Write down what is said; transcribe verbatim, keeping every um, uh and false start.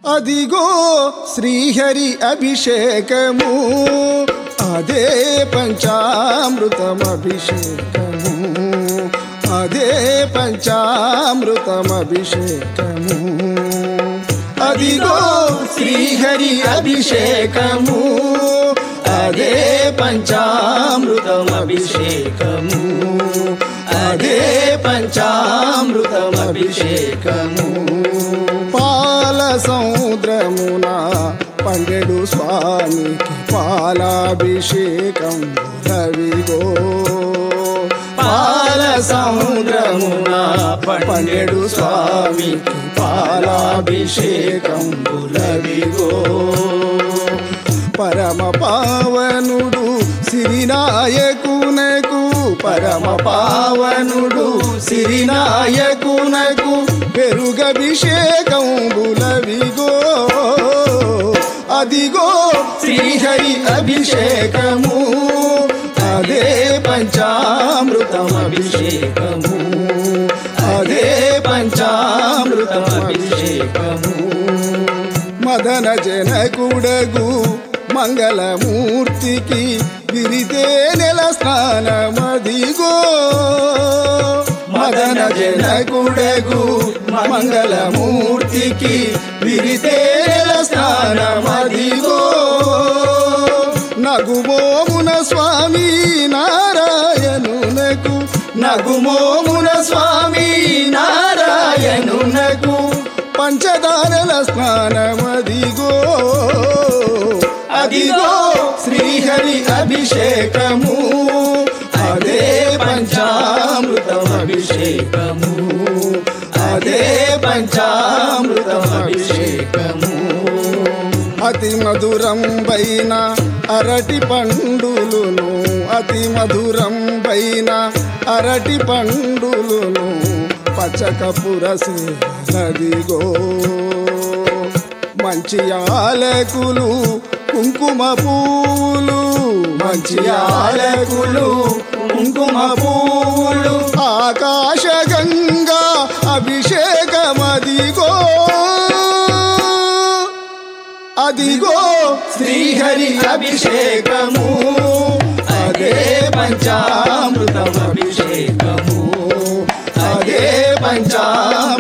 అదిగో శ్రీహరి అభిషేకము, అదే పంచామృతం అభిషేకము, అదే పంచామృతం అభిషేకము. అదిగో శ్రీహరి అభిషేకము, అదే పంచామృతం అభిషేకము, అదే పంచామృతం అభిషేకము. పాల సముద్రమున పండెడు స్వామికి పాలాభిషేకం రవిగో. పాల సముద్రమున పండెడు స్వామికి పాలాభిషేకం రవిగో. పరమ పావనుడు సిరినాయకునకు, పరమ పావనుడు సిరినాయకునకు పెరుగభిషేకం బులవిగో. అదిగో శ్రీహరి అభిషేకము, అదే పంచామృతం అభిషేకము, అదే పంచామృతం అభిషేకము. మదన జనకుడగు మంగళమూర్తికి విరితే నెల స్నానమదిగో. మదన జనకుడగు మంగళమూర్తికి విరితే నెల స్నానమదిగో. నగుమోమున స్వామి నారాయణునకు, నగుమోమున స్వామి నారాయణునకు పంచదారల స్నానమదిగో. అదిగో శ్రీహరి అభిషేకము, అదే పంచామృతం అభిషేకము, అదే పంచామృతం అభిషేకము. అతి మధురం పైన అరటి పండులును, అతి మధురం పైన అరటి పండులును పచ్చకపురసిగో. మంచి ఆలకులు కుంకుమ పూలు, మంచి ఆలకులు కుంకుమ పూలు ఆకాశ గంగా అభిషేకమదిగో. అదిగో శ్రీహరి అభిషేకము, అదే పంచామృతం అభిషేకము, అదే పంచా